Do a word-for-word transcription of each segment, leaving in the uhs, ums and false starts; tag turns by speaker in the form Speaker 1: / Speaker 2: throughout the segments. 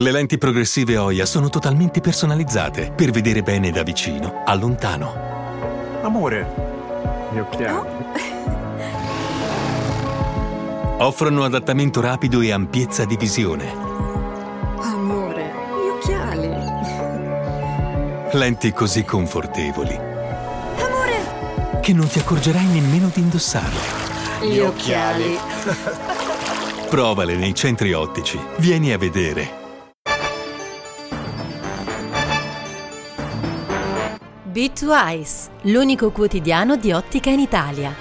Speaker 1: Le lenti progressive Oya sono totalmente personalizzate per vedere bene da vicino a lontano.
Speaker 2: Amore, gli occhiali.
Speaker 1: Oh? Offrono adattamento rapido e ampiezza di visione.
Speaker 3: Amore, gli occhiali.
Speaker 1: Lenti così confortevoli.
Speaker 3: Amore!
Speaker 1: Che non ti accorgerai nemmeno di indossarle.
Speaker 3: Gli occhiali.
Speaker 1: Provale nei centri ottici. Vieni a vedere.
Speaker 4: B due Eyes, l'unico quotidiano di ottica in Italia.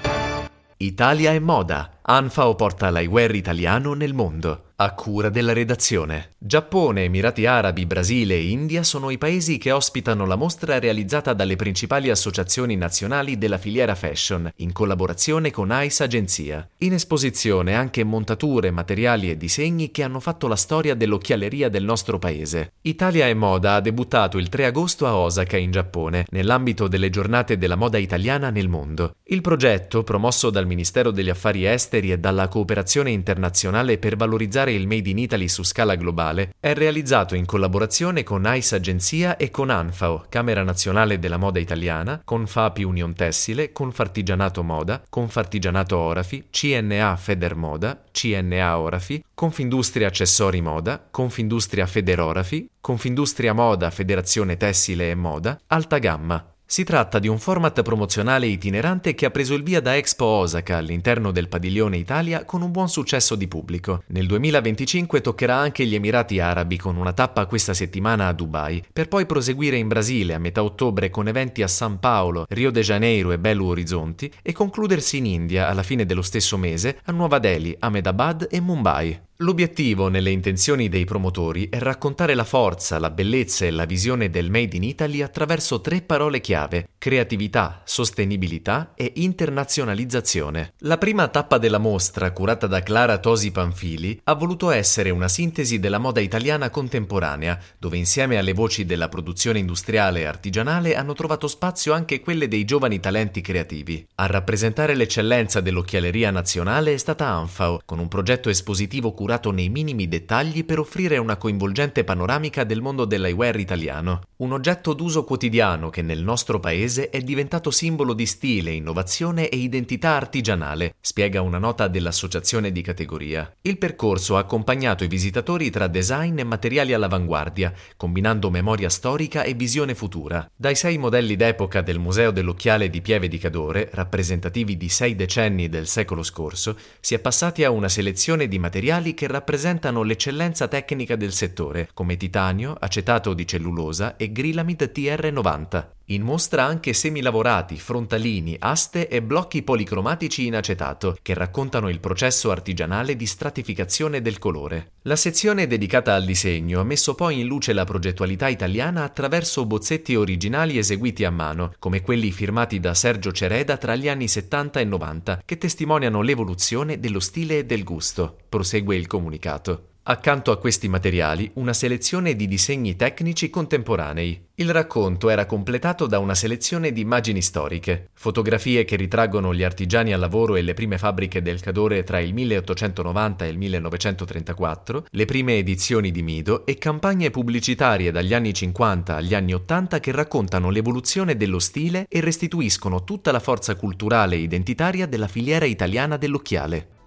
Speaker 5: Italia è moda. Anfao porta l'eyewear italiano nel mondo. A cura della redazione. Giappone, Emirati Arabi, Brasile e India sono i paesi che ospitano la mostra realizzata dalle principali associazioni nazionali della filiera fashion, in collaborazione con Eyes Agenzia. In esposizione anche montature, materiali e disegni che hanno fatto la storia dell'occhialeria del nostro paese. Italia è moda ha debuttato il tre agosto a Osaka, in Giappone, nell'ambito delle giornate della moda italiana nel mondo. Il progetto, promosso dal Ministero degli Affari Esteri e dalla Cooperazione Internazionale per valorizzare il Made in Italy su scala globale, è realizzato in collaborazione con Eyes Agenzia e con Anfao, Camera Nazionale della Moda Italiana, con Fapi Union Tessile, con Fartigianato Moda, con Fartigianato Orafi, C N A Federmoda, C N A Orafi, Confindustria Accessori Moda, Confindustria Federorafi, Confindustria Moda Federazione Tessile e Moda, Alta Gamma. Si tratta di un format promozionale itinerante che ha preso il via da Expo Osaka all'interno del Padiglione Italia con un buon successo di pubblico. Nel duemilaventicinque toccherà anche gli Emirati Arabi con una tappa questa settimana a Dubai, per poi proseguire in Brasile a metà ottobre con eventi a San Paolo, Rio de Janeiro e Belo Horizonte e concludersi in India alla fine dello stesso mese a Nuova Delhi, Ahmedabad e Mumbai. L'obiettivo nelle intenzioni dei promotori è raccontare la forza, la bellezza e la visione del Made in Italy attraverso tre parole chiave: creatività, sostenibilità e internazionalizzazione. La prima tappa della mostra, curata da Clara Tosi Panfili, ha voluto essere una sintesi della moda italiana contemporanea, dove insieme alle voci della produzione industriale e artigianale hanno trovato spazio anche quelle dei giovani talenti creativi. A rappresentare l'eccellenza dell'occhialeria nazionale è stata Anfao, con un progetto espositivo curato nei minimi dettagli per offrire una coinvolgente panoramica del mondo dell'eyewear italiano. Un oggetto d'uso quotidiano che nel nostro paese è diventato simbolo di stile, innovazione e identità artigianale, spiega una nota dell'associazione di categoria. Il percorso ha accompagnato i visitatori tra design e materiali all'avanguardia, combinando memoria storica e visione futura. Dai sei modelli d'epoca del Museo dell'Occhiale di Pieve di Cadore, rappresentativi di sei decenni del secolo scorso, si è passati a una selezione di materiali che rappresentano l'eccellenza tecnica del settore, come titanio, acetato di cellulosa e Grilamid T R novanta. In mostra anche semilavorati, frontalini, aste e blocchi policromatici in acetato, che raccontano il processo artigianale di stratificazione del colore. La sezione dedicata al disegno ha messo poi in luce la progettualità italiana attraverso bozzetti originali eseguiti a mano, come quelli firmati da Sergio Cereda tra gli anni settanta e novanta, che testimoniano l'evoluzione dello stile e del gusto, prosegue il comunicato. Accanto a questi materiali, una selezione di disegni tecnici contemporanei. Il racconto era completato da una selezione di immagini storiche, fotografie che ritraggono gli artigiani al lavoro e le prime fabbriche del Cadore tra il milleottocentonovanta e il millenovecentotrentaquattro, le prime edizioni di Mido e campagne pubblicitarie dagli anni cinquanta agli anni ottanta che raccontano l'evoluzione dello stile e restituiscono tutta la forza culturale e identitaria della filiera italiana dell'occhiale.